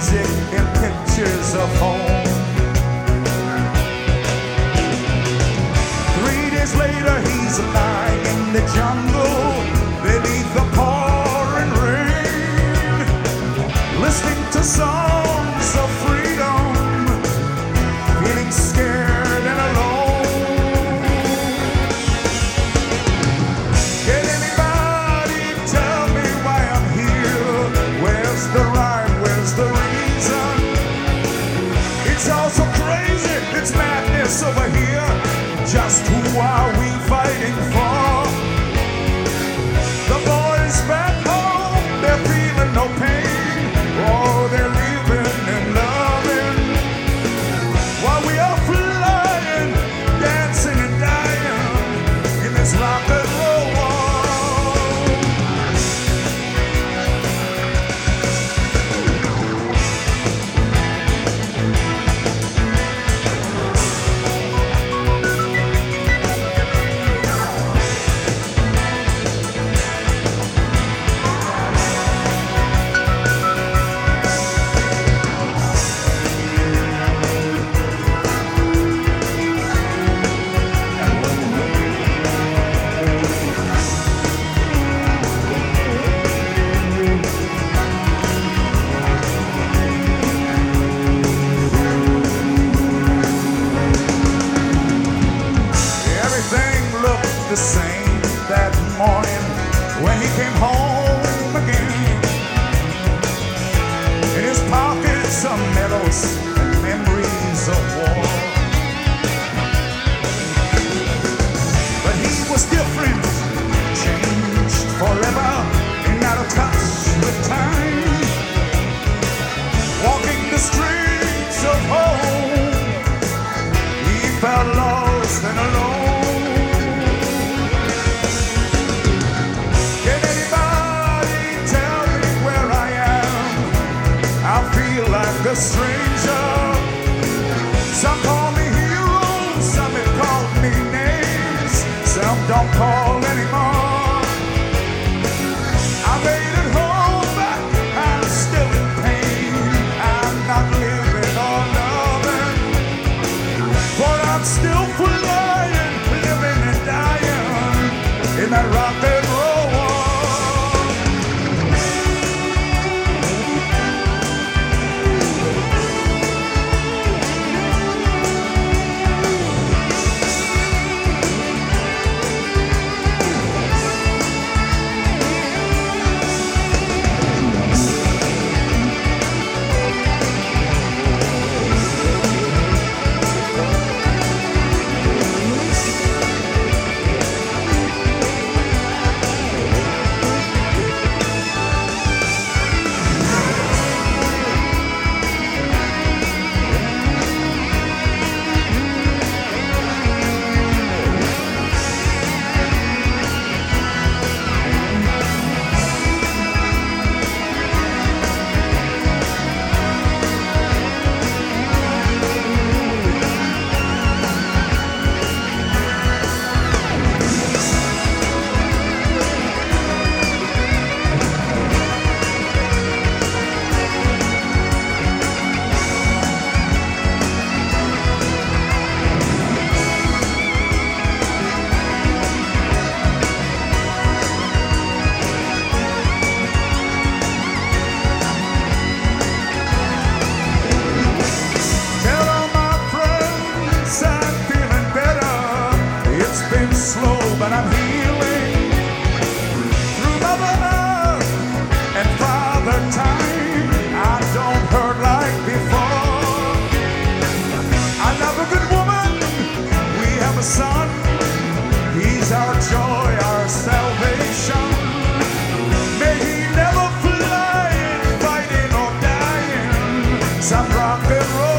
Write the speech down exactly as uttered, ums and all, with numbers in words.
music and pictures of home. Three days later, he's lying in the jungle beneath the pouring rain, listening to songs of freedom, feeling scared and alone. Can anybody tell me why I'm here? Where's the rhyme? Where's the reason? It's all so crazy, it's madness over here. Just who are we fighting for? The boys back home, they're feeling no pain. Oh, they're living and loving, while we are flying, dancing and dying in this rock and roll world. The same that morning when he came home again. In his pockets some medals and memories of war. But he was different, changed forever, and out of touch with time. Walking the streets of home, he felt lost and alone. Like a stranger, some call me heroes, some have called me names, some don't call anymore. I made it home, but I'm still in pain. I'm not living or loving, but I'm still flying, living and dying in that rock and roll world. Slow, but I'm healing through Mother Earth and Father Time. I don't hurt like before. I love a good woman. We have a son. He's our joy, our salvation. May he never fly, fighting or dying some rock and roll.